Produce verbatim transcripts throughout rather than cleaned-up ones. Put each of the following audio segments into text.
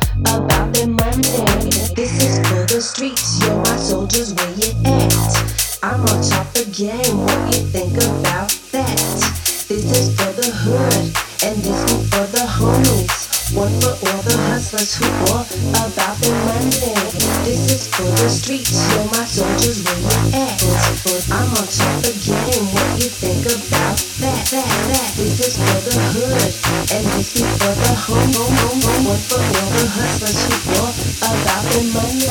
about their money. This is for the streets, yo, my soldiers, where you at? I'm on top of game, what you think about that? This is for the hood, and this is for the homies. One for all the hustlers who all about their money. This is for the streets, yo, my soldiers, where you at? I'm on top of game, what you think about that? that, that. This is for the hood, and this is for the home, home, home, home. One for all the hustlers who all about their money.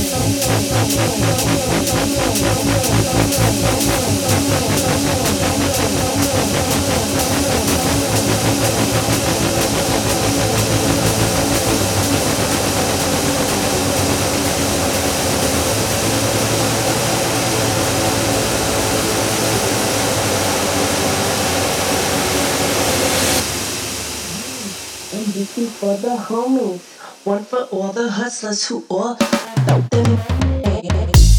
And this is for the homies. One for all the hustlers who all about their money.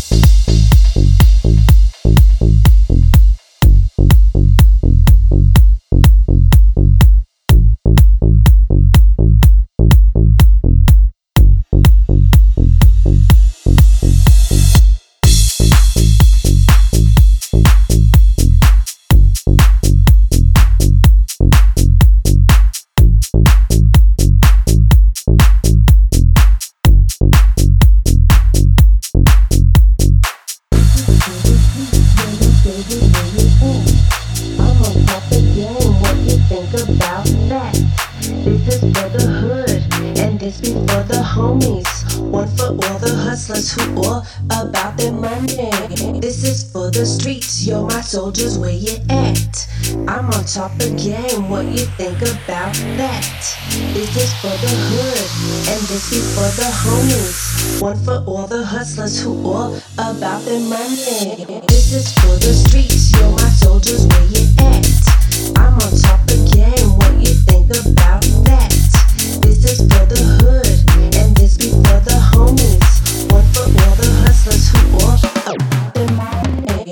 I'm on top of game, what you think about that? This is for the hood, and this be for the homies. One for all the hustlers who all about their money. This is for the streets, yo, my soldiers, where you at? I'm on top of game, what you think about that? This is for the hood, and this be for the homies. One for all the hustlers who all about their money. This is for the streets, yo, my soldiers, where you at? I'm on top of game, what you think about that? This is for the hood, and this be for the homies. One for all the hustlers who all about their money.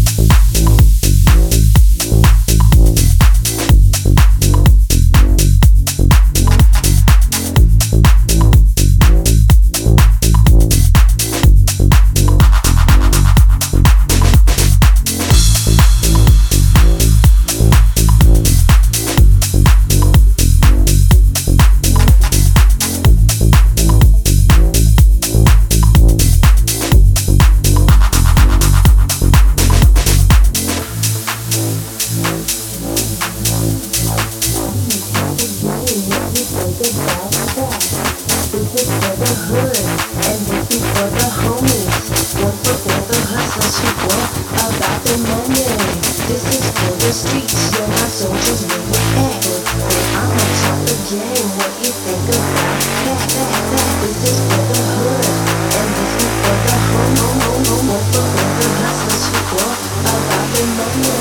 This is for the hood, and this is for the homies. One for all the hustlers who all about their money. This is for the streets, yo, my soldiers, where you at? I'm on top of game, what you think about that? that, that. This is for the hood, and this is for the home, home, home, home. One for all the hustlers who all about their money.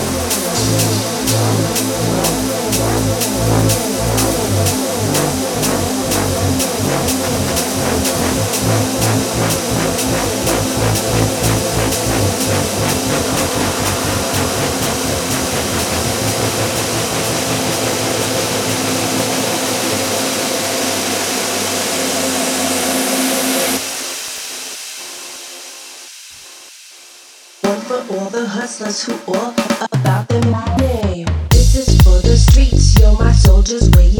One for all the hustlers who all about their money. This is for the streets, yo, my soldiers, where